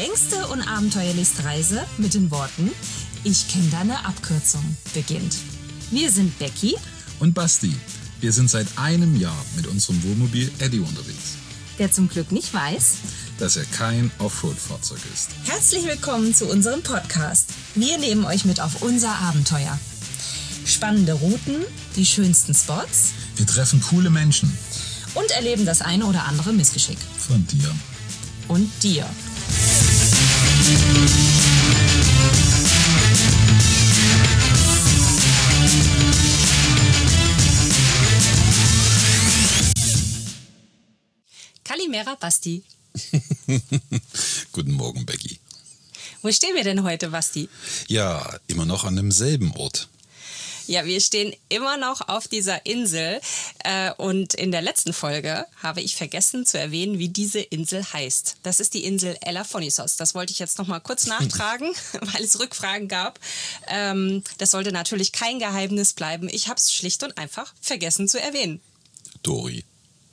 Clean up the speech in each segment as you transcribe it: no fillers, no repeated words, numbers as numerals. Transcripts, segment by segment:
längste und abenteuerlichste Reise mit den Worten Ich kenne deine Abkürzung beginnt. Wir sind Becky und Basti. Wir sind seit einem Jahr mit unserem Wohnmobil Eddie unterwegs, der zum Glück nicht weiß, dass er kein Offroad-Fahrzeug ist. Herzlich willkommen zu unserem Podcast. Wir nehmen euch mit auf unser Abenteuer. Spannende Routen, die schönsten Spots. Wir treffen coole Menschen. Und erleben das eine oder andere Missgeschick. Von dir. Und dir. Kalimera, Basti. Guten Morgen, Becky. Wo stehen wir denn heute, Basti? Ja, immer noch an demselben Ort. Ja, wir stehen immer noch auf dieser Insel und in der letzten Folge habe ich vergessen zu erwähnen, wie diese Insel heißt. Das ist die Insel Elafonissos. Das wollte ich jetzt noch mal kurz nachtragen, weil es Rückfragen gab. Das sollte natürlich kein Geheimnis bleiben. Ich habe es schlicht und einfach vergessen zu erwähnen. Dori.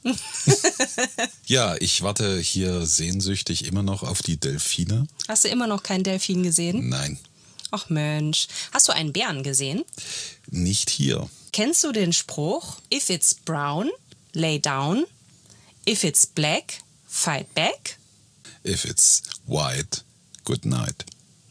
Ja, ich warte hier sehnsüchtig immer noch auf die Delfine. Hast du immer noch keinen Delfin gesehen? Nein. Ach Mensch, hast du einen Bären gesehen? Nicht hier. Kennst du den Spruch, if it's brown, lay down, if it's black, fight back? If it's white, good night.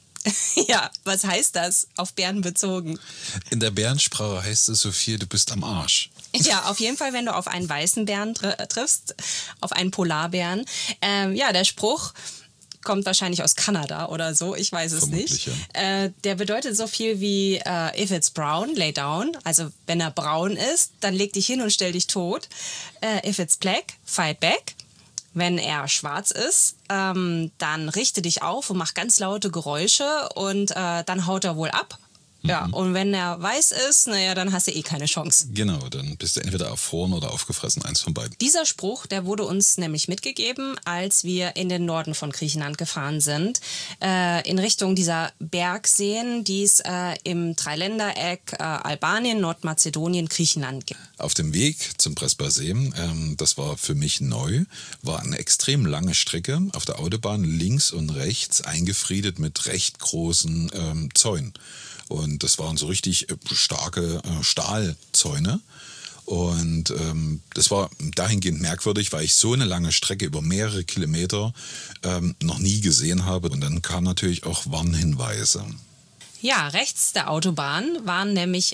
Ja, was heißt das auf Bären bezogen? In der Bärensprache heißt es so viel, du bist am Arsch. Ja, auf jeden Fall, wenn du auf einen weißen Bären triffst, auf einen Polarbären. Ja, der Spruch kommt wahrscheinlich aus Kanada oder so, ich weiß es vermutlich, nicht. Ja. Der bedeutet so viel wie if it's brown, lay down. Also wenn er braun ist, dann leg dich hin und stell dich tot. If it's black, fight back. Wenn er schwarz ist, dann richte dich auf und mach ganz laute Geräusche und dann haut er wohl ab. Ja, und wenn er weiß ist, naja, dann hast du eh keine Chance. Genau, dann bist du entweder erfroren oder aufgefressen, eins von beiden. Dieser Spruch, der wurde uns nämlich mitgegeben, als wir in den Norden von Griechenland gefahren sind, in Richtung dieser Bergseen, die es im Dreiländereck Albanien, Nordmazedonien, Griechenland gibt. Auf dem Weg zum Prespa-See, das war für mich neu, war eine extrem lange Strecke auf der Autobahn links und rechts eingefriedet mit recht großen Zäunen. Und das waren so richtig starke Stahlzäune. Und das war dahingehend merkwürdig, weil ich so eine lange Strecke über mehrere Kilometer noch nie gesehen habe. Und dann kamen natürlich auch Warnhinweise. Ja, rechts der Autobahn waren nämlich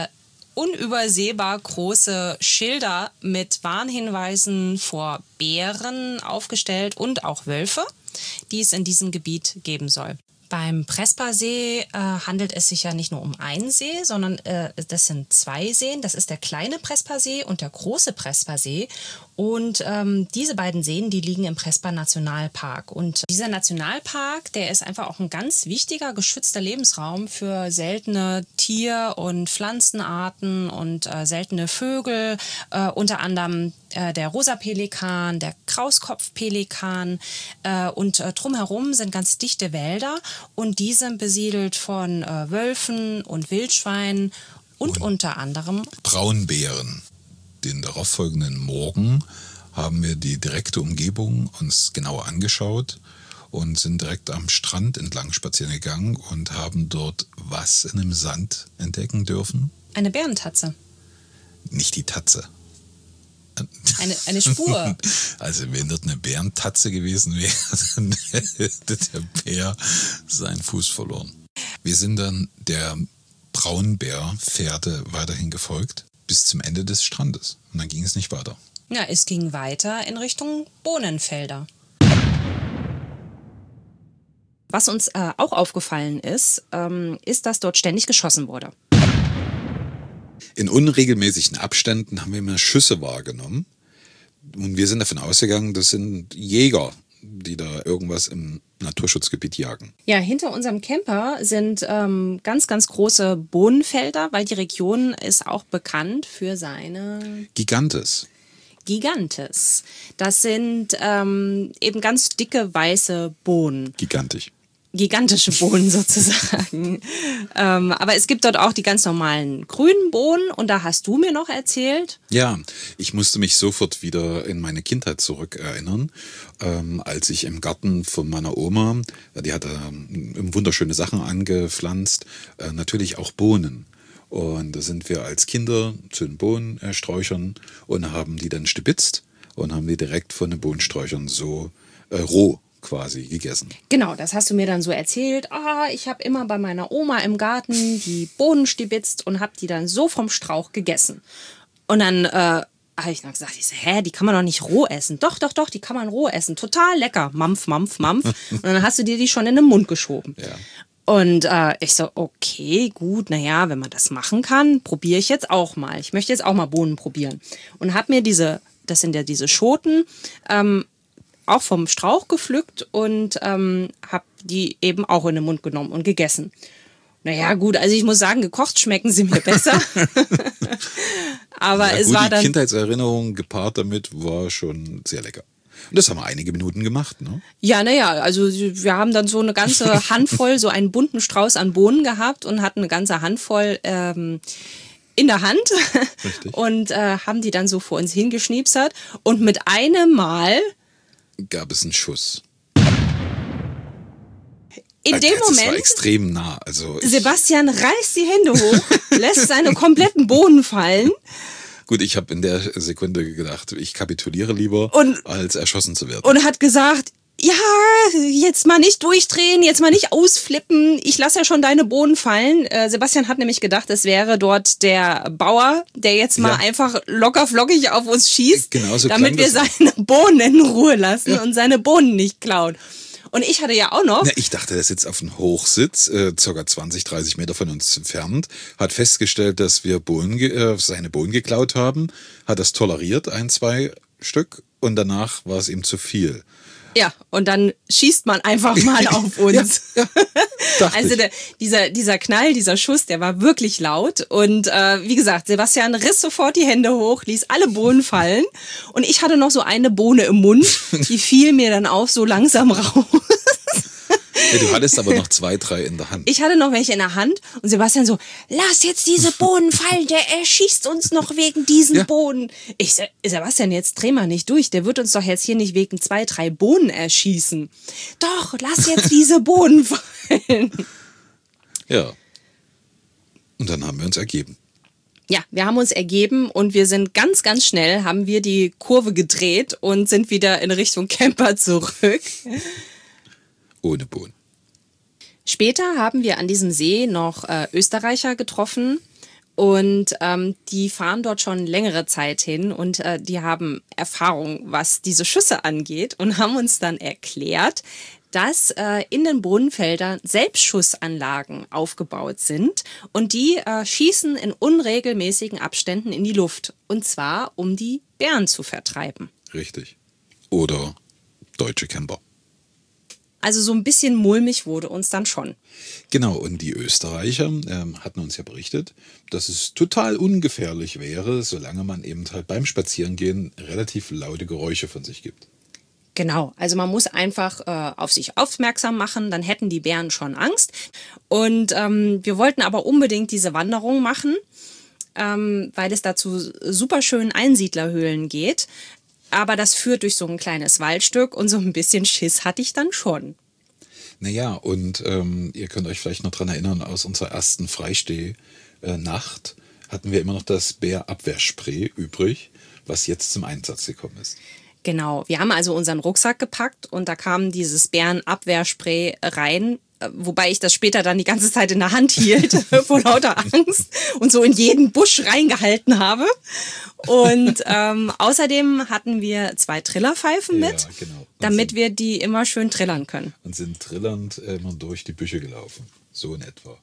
unübersehbar große Schilder mit Warnhinweisen vor Bären aufgestellt und auch Wölfe, die es in diesem Gebiet geben soll. Beim Prespa-See handelt es sich ja nicht nur um einen See, sondern das sind zwei Seen. Das ist der kleine Prespa-See und der große Prespa-See. Und diese beiden Seen, die liegen im Prespa-Nationalpark. Und dieser Nationalpark, der ist einfach auch ein ganz wichtiger, geschützter Lebensraum für seltene Tier- und Pflanzenarten und seltene Vögel. Unter anderem der Rosapelikan, der Krauskopfpelikan. Und drumherum sind ganz dichte Wälder. Und die sind besiedelt von Wölfen und Wildschweinen und unter anderem Braunbären. Den darauffolgenden Morgen haben wir die direkte Umgebung uns genauer angeschaut und sind direkt am Strand entlang spazieren gegangen und haben dort was in dem Sand entdecken dürfen. Eine Bärentatze. Nicht die Tatze. Eine Spur. Also wenn dort eine Bärentatze gewesen wäre, dann hätte der Bär seinen Fuß verloren. Wir sind dann der Braunbärfährte weiterhin gefolgt bis zum Ende des Strandes. Und dann ging es nicht weiter. Ja, es ging weiter in Richtung Bohnenfelder. Was uns auch aufgefallen ist, ist, dass dort ständig geschossen wurde. In unregelmäßigen Abständen haben wir immer Schüsse wahrgenommen. Und wir sind davon ausgegangen, das sind Jäger, die da irgendwas im Naturschutzgebiet jagen. Ja, hinter unserem Camper sind ganz, ganz große Bohnenfelder, weil die Region ist auch bekannt für seine Gigantes. Das sind eben ganz dicke weiße Bohnen. Gigantisch. gigantische Bohnen sozusagen. Aber es gibt dort auch die ganz normalen grünen Bohnen und da hast du mir noch erzählt. Ja, ich musste mich sofort wieder in meine Kindheit zurückerinnern, als ich im Garten von meiner Oma, die hatte wunderschöne Sachen angepflanzt, natürlich auch Bohnen. Und da sind wir als Kinder zu den Bohnensträuchern und haben die dann stibitzt und haben die direkt von den Bohnensträuchern so roh quasi gegessen. Genau, das hast du mir dann so erzählt. Ich habe immer bei meiner Oma im Garten die Bohnen stibitzt und habe die dann so vom Strauch gegessen. Und dann habe ich dann gesagt, die kann man doch nicht roh essen. Doch, die kann man roh essen. Total lecker. Mampf, mampf, mampf. Und dann hast du dir die schon in den Mund geschoben. Ja. Und ich so, okay, gut, naja, wenn man das machen kann, probiere ich jetzt auch mal. Ich möchte jetzt auch mal Bohnen probieren. Und habe mir das sind ja diese Schoten, auch vom Strauch gepflückt und habe die eben auch in den Mund genommen und gegessen. Naja, gut, also ich muss sagen, gekocht schmecken sie mir besser. Aber es war dann... Die Kindheitserinnerung gepaart damit war schon sehr lecker. Und das haben wir einige Minuten gemacht, ne? Ja, naja, also wir haben dann so eine ganze Handvoll, so einen bunten Strauß an Bohnen gehabt und hatten eine ganze Handvoll in der Hand. Richtig. Und haben die dann so vor uns hingeschniepsert. Und mit einem Mal... gab es einen Schuss. In dem Moment, das war extrem nah. Also Sebastian reißt die Hände hoch, lässt seine kompletten Bohnen fallen. Gut, ich habe in der Sekunde gedacht, ich kapituliere lieber, als erschossen zu werden. Und hat gesagt, ja, jetzt mal nicht durchdrehen, jetzt mal nicht ausflippen, ich lasse ja schon deine Bohnen fallen. Sebastian hat nämlich gedacht, es wäre dort der Bauer, der jetzt mal einfach locker flockig auf uns schießt, genau so damit wir seine Bohnen in Ruhe lassen und seine Bohnen nicht klauen. Und ich hatte ja auch noch... Na, ich dachte, der sitzt auf einem Hochsitz, ca. 20, 30 Meter von uns entfernt, hat festgestellt, dass wir seine Bohnen geklaut haben, hat das toleriert, 1, 2 Stück, und danach war es ihm zu viel. Ja, und dann schießt man einfach mal auf uns. Also dieser Knall, dieser Schuss, der war wirklich laut. Und wie gesagt, Sebastian riss sofort die Hände hoch, ließ alle Bohnen fallen. Und ich hatte noch so eine Bohne im Mund, die fiel mir dann auch so langsam raus. Ja, du hattest aber noch 2, 3 in der Hand. Ich hatte noch welche in der Hand und Sebastian so, lass jetzt diese Bohnen fallen, der erschießt uns noch wegen diesen Bohnen. Ich so, Sebastian, jetzt dreh mal nicht durch, der wird uns doch jetzt hier nicht wegen 2, 3 Bohnen erschießen. Doch, lass jetzt diese Bohnen fallen. Ja. Und dann haben wir uns ergeben. Ja, wir haben uns ergeben und wir sind ganz, ganz schnell, haben wir die Kurve gedreht und sind wieder in Richtung Camper zurück. Ohne Bohnen. Später haben wir an diesem See noch Österreicher getroffen und die fahren dort schon längere Zeit hin und die haben Erfahrung, was diese Schüsse angeht und haben uns dann erklärt, dass in den Bohnenfeldern Selbstschussanlagen aufgebaut sind und die schießen in unregelmäßigen Abständen in die Luft und zwar, um die Bären zu vertreiben. Richtig. Oder deutsche Camper. Also so ein bisschen mulmig wurde uns dann schon. Genau, und die Österreicher hatten uns ja berichtet, dass es total ungefährlich wäre, solange man eben halt beim Spazierengehen relativ laute Geräusche von sich gibt. Genau, also man muss einfach auf sich aufmerksam machen, dann hätten die Bären schon Angst. Und wir wollten aber unbedingt diese Wanderung machen, weil es dazu super schönen Einsiedlerhöhlen geht. Aber das führt durch so ein kleines Waldstück und so ein bisschen Schiss hatte ich dann schon. Naja, und ihr könnt euch vielleicht noch dran erinnern, aus unserer ersten Freisteh-Nacht hatten wir immer noch das Bärabwehrspray übrig, was jetzt zum Einsatz gekommen ist. Genau, wir haben also unseren Rucksack gepackt und da kam dieses Bärenabwehrspray rein, wobei ich das später dann die ganze Zeit in der Hand hielt, vor lauter Angst und so in jeden Busch reingehalten habe. Und außerdem hatten wir 2 Trillerpfeifen mit, ja, genau. damit wir die immer schön trillern können. Und sind trillernd immer durch die Büsche gelaufen, so in etwa.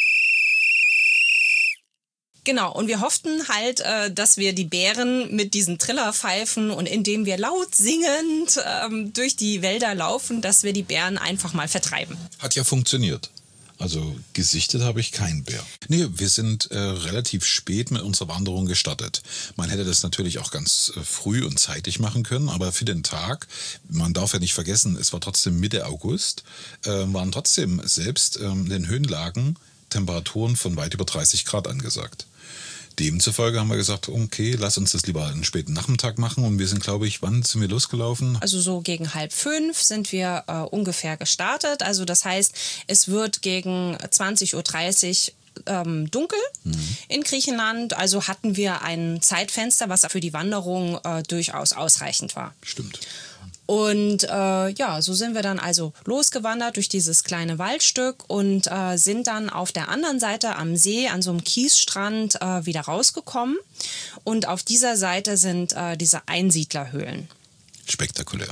Genau, und wir hofften halt, dass wir die Bären mit diesen Trillerpfeifen und indem wir laut singend durch die Wälder laufen, dass wir die Bären einfach mal vertreiben. Hat ja funktioniert. Also gesichtet habe ich keinen Bär. Nee, wir sind relativ spät mit unserer Wanderung gestartet. Man hätte das natürlich auch ganz früh und zeitig machen können, aber für den Tag, man darf ja nicht vergessen, es war trotzdem Mitte August, waren trotzdem selbst in den Höhenlagen Temperaturen von weit über 30 Grad angesagt. Demzufolge haben wir gesagt, okay, lass uns das lieber einen späten Nachmittag machen. Und wir sind, glaube ich, wann sind wir losgelaufen? Also so gegen 4:30 sind wir ungefähr gestartet. Also das heißt, es wird gegen 20:30 Uhr dunkel in Griechenland. Also hatten wir ein Zeitfenster, was für die Wanderung durchaus ausreichend war. Stimmt. Und so sind wir dann also losgewandert durch dieses kleine Waldstück und sind dann auf der anderen Seite am See an so einem Kiesstrand wieder rausgekommen. Und auf dieser Seite sind diese Einsiedlerhöhlen. Spektakulär.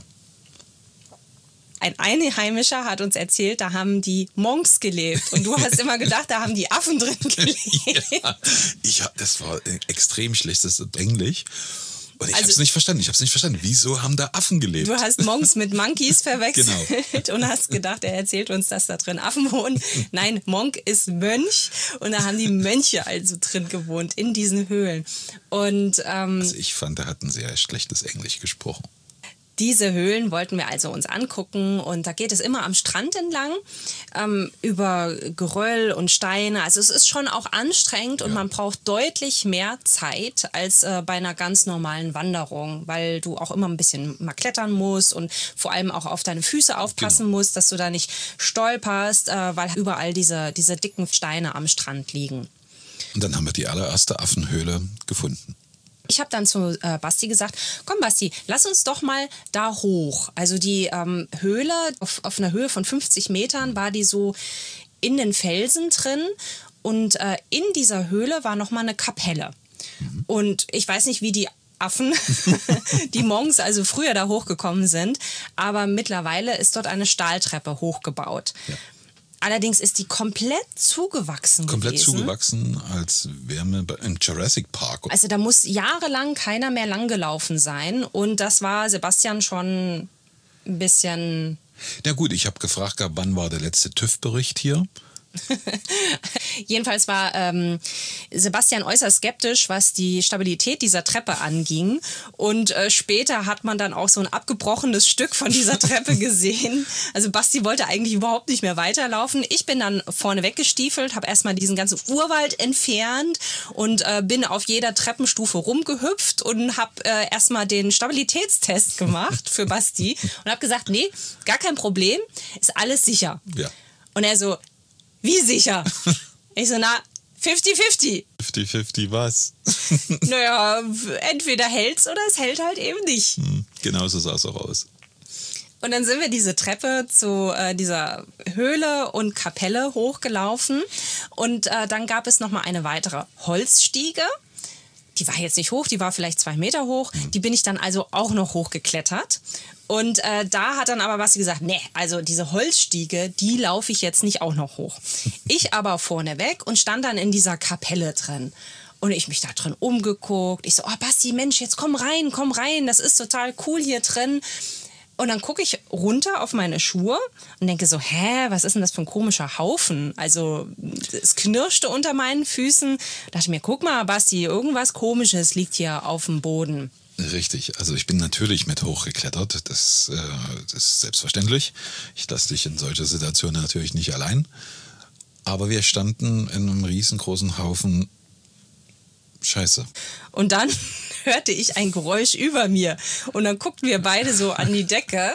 Ein Einheimischer hat uns erzählt, da haben die Monks gelebt. Und du hast immer gedacht, da haben die Affen drin gelebt. Ja, das war extrem schlechtes Englisch. Und ich habe es nicht verstanden. Wieso haben da Affen gelebt? Du hast Monks mit Monkeys verwechselt Genau. Und hast gedacht, er erzählt uns, dass da drin Affen wohnen. Nein, Monk ist Mönch und da haben die Mönche also drin gewohnt, in diesen Höhlen. Und also ich fand, er hat ein sehr schlechtes Englisch gesprochen. Diese Höhlen wollten wir also uns angucken und da geht es immer am Strand entlang über Geröll und Steine. Also es ist schon auch anstrengend und man braucht deutlich mehr Zeit als bei einer ganz normalen Wanderung, weil du auch immer ein bisschen mal klettern musst und vor allem auch auf deine Füße aufpassen musst, dass du da nicht stolperst, weil überall diese dicken Steine am Strand liegen. Und dann haben wir die allererste Affenhöhle gefunden. Ich habe dann zu Basti gesagt, komm Basti, lass uns doch mal da hoch. Also die Höhle, auf einer Höhe von 50 Metern war die so in den Felsen drin und in dieser Höhle war nochmal eine Kapelle. Und ich weiß nicht, wie die Affen, die Monks also früher da hochgekommen sind, aber mittlerweile ist dort eine Stahltreppe hochgebaut. Ja. Allerdings ist die komplett zugewachsen Komplett gewesen. Zugewachsen, als wären wir im Jurassic Park. Also da muss jahrelang keiner mehr langgelaufen sein. Und das war Sebastian schon ein bisschen... Na gut, ich habe gefragt, wann war der letzte TÜV-Bericht hier? Jedenfalls war Sebastian äußerst skeptisch, was die Stabilität dieser Treppe anging. Und später hat man dann auch so ein abgebrochenes Stück von dieser Treppe gesehen. Also Basti wollte eigentlich überhaupt nicht mehr weiterlaufen. Ich bin dann vorne weggestiefelt, habe erstmal diesen ganzen Urwald entfernt und bin auf jeder Treppenstufe rumgehüpft und habe erstmal den Stabilitätstest gemacht für Basti und habe gesagt, nee, gar kein Problem, ist alles sicher. Ja. Und er so, wie sicher? Ich so, 50-50. 50-50 was? Naja, entweder hält's oder es hält halt eben nicht. Genau so sah es auch aus. Und dann sind wir diese Treppe zu dieser Höhle und Kapelle hochgelaufen. Und dann gab es nochmal eine weitere Holzstiege. Die war jetzt nicht hoch, die war vielleicht 2 Meter hoch. Die bin ich dann also auch noch hochgeklettert. Und da hat dann aber Basti gesagt, nee, also diese Holzstiege, die laufe ich jetzt nicht auch noch hoch. Ich aber vorne weg und stand dann in dieser Kapelle drin. Und ich mich da drin umgeguckt. Ich so, oh Basti, Mensch, jetzt komm rein, das ist total cool hier drin. Und dann gucke ich runter auf meine Schuhe und denke so, was ist denn das für ein komischer Haufen? Also es knirschte unter meinen Füßen. Da dachte ich mir, guck mal, Basti, irgendwas Komisches liegt hier auf dem Boden. Richtig, also ich bin natürlich mit hochgeklettert, das ist selbstverständlich. Ich lasse dich in solche Situationen natürlich nicht allein. Aber wir standen in einem riesengroßen Haufen Scheiße. Und dann hörte ich ein Geräusch über mir und dann guckten wir beide so an die Decke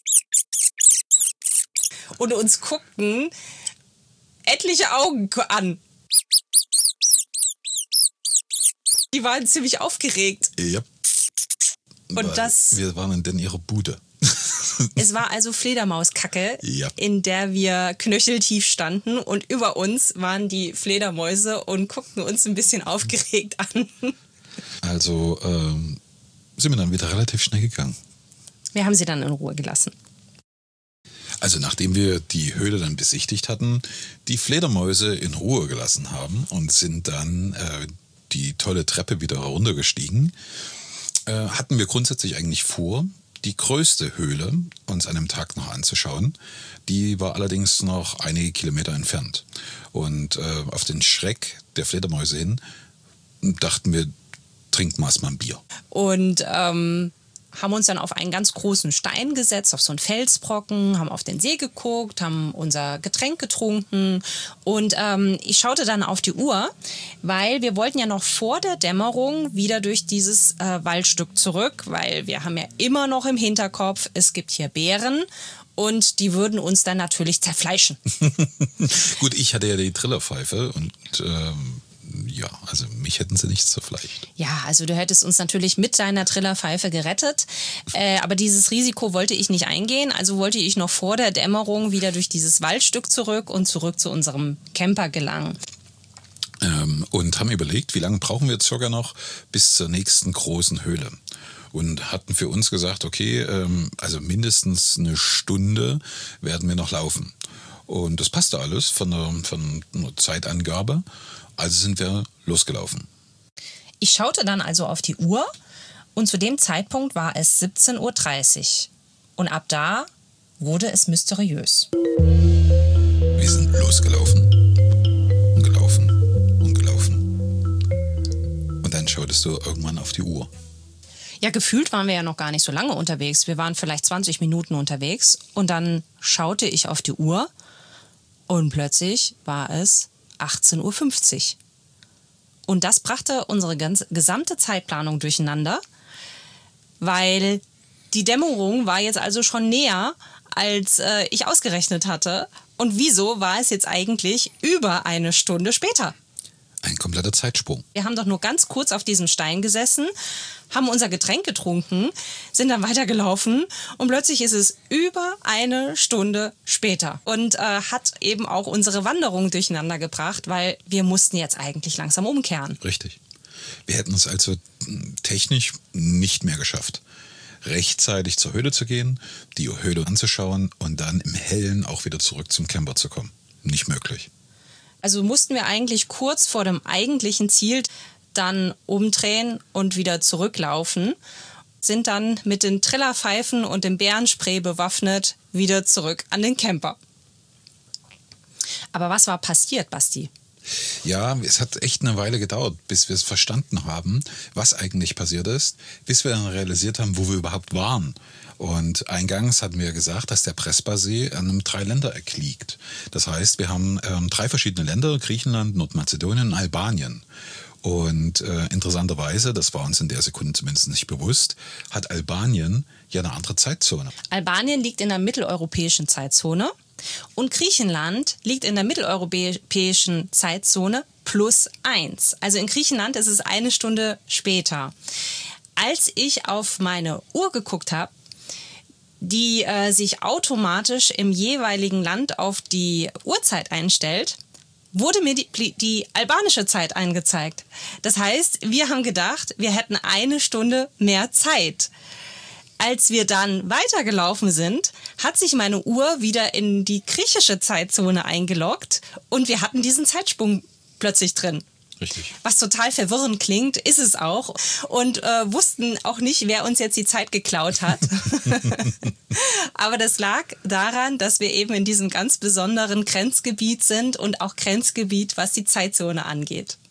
und uns guckten etliche Augen an. Die waren ziemlich aufgeregt. Ja. Und wir waren in ihrer Bude. Es war also Fledermauskacke, ja, in der wir knöcheltief standen und über uns waren die Fledermäuse und guckten uns ein bisschen aufgeregt an. Also sind wir dann wieder relativ schnell gegangen. Wir haben sie dann in Ruhe gelassen. Also nachdem wir die Höhle dann besichtigt hatten, die Fledermäuse in Ruhe gelassen haben und sind dann die tolle Treppe wieder runtergestiegen, hatten wir grundsätzlich eigentlich vor, die größte Höhle uns an dem Tag noch anzuschauen. Die war allerdings noch einige Kilometer entfernt. Und auf den Schreck der Fledermäuse hin dachten wir, trinken wir erstmal ein Bier. Und haben uns dann auf einen ganz großen Stein gesetzt, auf so einen Felsbrocken, haben auf den See geguckt, haben unser Getränk getrunken und ich schaute dann auf die Uhr, weil wir wollten ja noch vor der Dämmerung wieder durch dieses Waldstück zurück, weil wir haben ja immer noch im Hinterkopf, es gibt hier Bären und die würden uns dann natürlich zerfleischen. Gut, ich hatte ja die Trillerpfeife und ja, also mich hätten sie nicht zerfleischt. Ja, also du hättest uns natürlich mit deiner Trillerpfeife gerettet, aber dieses Risiko wollte ich nicht eingehen, also wollte ich noch vor der Dämmerung wieder durch dieses Waldstück zurück und zurück zu unserem Camper gelangen. Und haben überlegt, wie lange brauchen wir circa noch bis zur nächsten großen Höhle. Und hatten für uns gesagt, okay, also mindestens eine Stunde werden wir noch laufen. Und das passte alles von der Zeitangabe. Also sind wir losgelaufen. Ich schaute dann also auf die Uhr und zu dem Zeitpunkt war es 17:30 Uhr. Und ab da wurde es mysteriös. Wir sind losgelaufen und gelaufen und gelaufen. Und dann schautest du irgendwann auf die Uhr. Ja, gefühlt waren wir ja noch gar nicht so lange unterwegs. Wir waren vielleicht 20 Minuten unterwegs und dann schaute ich auf die Uhr und plötzlich war es 18:50 Uhr. Und das brachte unsere gesamte Zeitplanung durcheinander, weil die Dämmerung war jetzt also schon näher, als ich ausgerechnet hatte. Und wieso war es jetzt eigentlich über eine Stunde später? Ein kompletter Zeitsprung. Wir haben doch nur ganz kurz auf diesem Stein gesessen, haben unser Getränk getrunken, sind dann weitergelaufen und plötzlich ist es über eine Stunde später und hat eben auch unsere Wanderung durcheinander gebracht, weil wir mussten jetzt eigentlich langsam umkehren. Richtig. Wir hätten es also technisch nicht mehr geschafft, rechtzeitig zur Höhle zu gehen, die Höhle anzuschauen und dann im Hellen auch wieder zurück zum Camper zu kommen. Nicht möglich. Also mussten wir eigentlich kurz vor dem eigentlichen Ziel dann umdrehen und wieder zurücklaufen, sind dann mit den Trillerpfeifen und dem Bärenspray bewaffnet wieder zurück an den Camper. Aber was war passiert, Basti? Ja, es hat echt eine Weile gedauert, bis wir es verstanden haben, was eigentlich passiert ist, bis wir dann realisiert haben, wo wir überhaupt waren. Und eingangs hatten wir gesagt, dass der Prespa-See an einem 3-Länder-Eck liegt. Das heißt, wir haben 3 verschiedene Länder, Griechenland, Nordmazedonien und Albanien. Und interessanterweise, das war uns in der Sekunde zumindest nicht bewusst, hat Albanien ja eine andere Zeitzone. Albanien liegt in der mitteleuropäischen Zeitzone und Griechenland liegt in der mitteleuropäischen Zeitzone +1. Also in Griechenland ist es eine Stunde später. Als ich auf meine Uhr geguckt habe, die sich automatisch im jeweiligen Land auf die Uhrzeit einstellt, wurde mir die albanische Zeit angezeigt. Das heißt, wir haben gedacht, wir hätten eine Stunde mehr Zeit. Als wir dann weitergelaufen sind, hat sich meine Uhr wieder in die griechische Zeitzone eingeloggt und wir hatten diesen Zeitsprung plötzlich drin. Richtig. Was total verwirrend klingt, ist es auch. Und wussten auch nicht, wer uns jetzt die Zeit geklaut hat. Aber das lag daran, dass wir eben in diesem ganz besonderen Grenzgebiet sind und auch Grenzgebiet, was die Zeitzone angeht.